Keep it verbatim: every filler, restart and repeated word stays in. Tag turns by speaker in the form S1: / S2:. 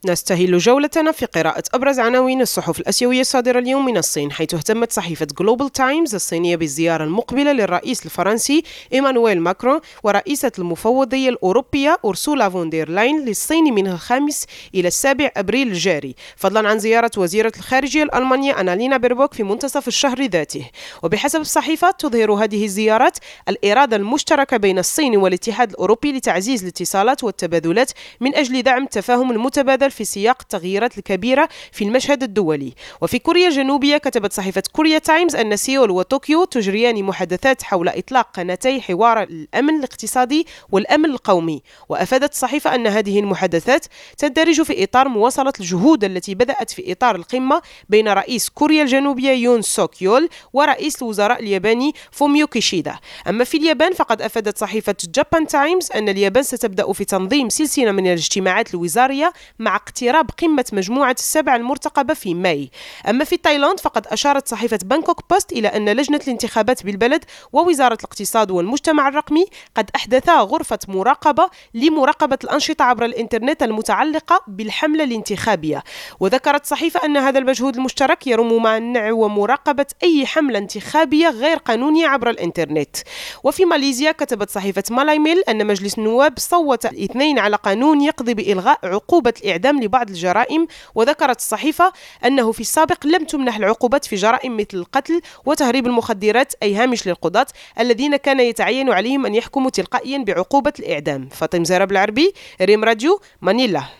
S1: نستهل جولتنا في قراءة أبرز عناوين الصحف الآسيوية الصادرة اليوم من الصين، حيث اهتمت صحيفة جلوبال تايمز الصينية بالزيارة المقبلة للرئيس الفرنسي إيمانويل ماكرون ورئيسة المفوضية الأوروبية أورسولا فون دير لاين للصين من الخامس إلى السابع أبريل الجاري، فضلا عن زيارة وزيرة الخارجية الألمانية أنالينا بيربوك في منتصف الشهر ذاته. وبحسب الصحيفة تظهر هذه الزيارات الإرادة المشتركة بين الصين والاتحاد الأوروبي لتعزيز الاتصالات والتبادلات من أجل دعم التفاهم المتبادل في سياق التغييرات الكبيرة في المشهد الدولي. وفي كوريا الجنوبية كتبت صحيفة كوريا تايمز أن سيول وطوكيو تجريان محادثات حول إطلاق قناتي حوار الأمن الاقتصادي والأمن القومي. وأفادت الصحيفة أن هذه المحادثات تندرج في إطار مواصلة الجهود التي بدأت في إطار القمة بين رئيس كوريا الجنوبية يون سوك يول ورئيس الوزراء الياباني فوميو كيشيدا. أما في اليابان فقد أفادت صحيفة جابان تايمز أن اليابان ستبدأ في تنظيم سلسلة من الاجتماعات الوزارية مع اقتراب قمة مجموعة السبع المرتقبة في ماي. أما في تايلاند فقد أشارت صحيفة بانكوك بوست إلى أن لجنة الانتخابات بالبلد ووزارة الاقتصاد والمجتمع الرقمي قد أحدثا غرفة مراقبة لمراقبة الأنشطة عبر الإنترنت المتعلقة بالحملة الانتخابية. وذكرت الصحيفة أن هذا المجهود المشترك يرم منع ومراقبة أي حملة انتخابية غير قانونية عبر الإنترنت. وفي ماليزيا كتبت صحيفة مالاي ميل أن مجلس النواب صوت الاثنين على قانون يقضي بإلغاء عقوبة الإعدام لبعض الجرائم. وذكرت الصحيفة أنه في السابق لم تمنح العقوبات في جرائم مثل القتل وتهريب المخدرات أي هامش للقضاة الذين كان يتعين عليهم أن يحكموا تلقائيا بعقوبة الإعدام. فاطمة زهرة بالعربي، ريم راديو، مانيلا.